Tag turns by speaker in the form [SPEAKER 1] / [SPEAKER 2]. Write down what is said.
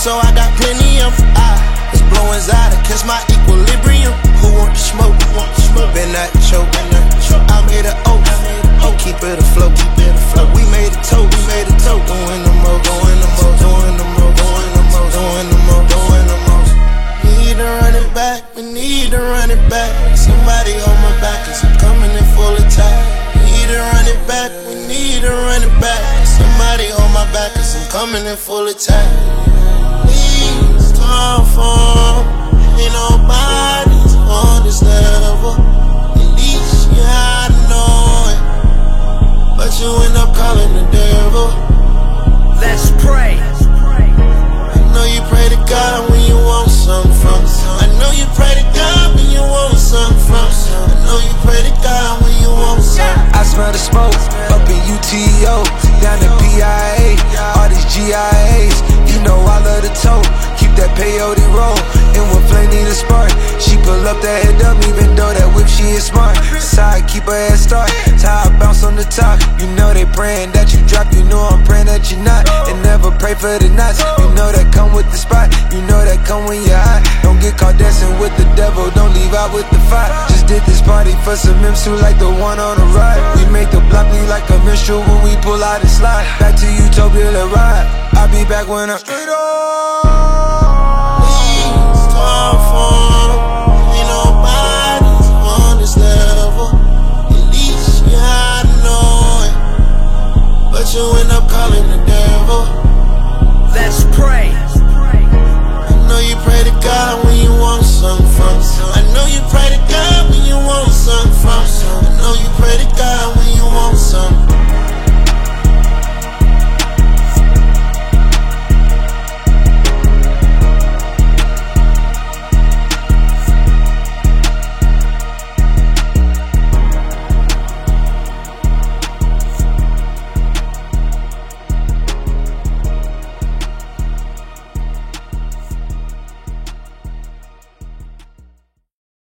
[SPEAKER 1] so I got plenty of was blowing Zada, catch my equilibrium. Who want the smoke? Been that choke. I made an oath, keep it afloat. We made a toast, doing the most, doing the most, doing the most, doing the most, doing the most, doing the most. Need to run it back, we need to run it back. Somebody on my back, cause I'm coming in full attack. Need to run it back, we need to run it back. Somebody on my back, cause I'm coming in full attack. Please come for, ain't nobody's on this level. At least you had to know it, but you end up calling the devil.
[SPEAKER 2] Let's pray.
[SPEAKER 1] I know you pray to God when you want something from. I know you pray to God when you want something from. I know you pray to God when you want something.
[SPEAKER 3] I smell the smoke up in UTO, down in PIA, all these GIAs. You know I love the tote, keep that peyote roll. And when Flay need a spark, she pull up that head up, even though that whip she is smart. That's how I keep her head start, that's how I bounce on the top. You know they praying that you drop, you know I'm praying that you not. And never pray for the knots, you know that come with the spot. You know that come when you're hot. Don't get caught dancing with the devil, don't leave out with the fight. Just did this party for some Mims too, like the one on the right. We make the block be like a minstrel when we pull out and slide. Back to Utopia to ride, I'll be back when I'm straight up.
[SPEAKER 1] Please come for, ain't nobody's on this level. At least you had to know it, but you end up calling the devil.
[SPEAKER 2] Let's pray.
[SPEAKER 1] I know you pray to God when you want something from.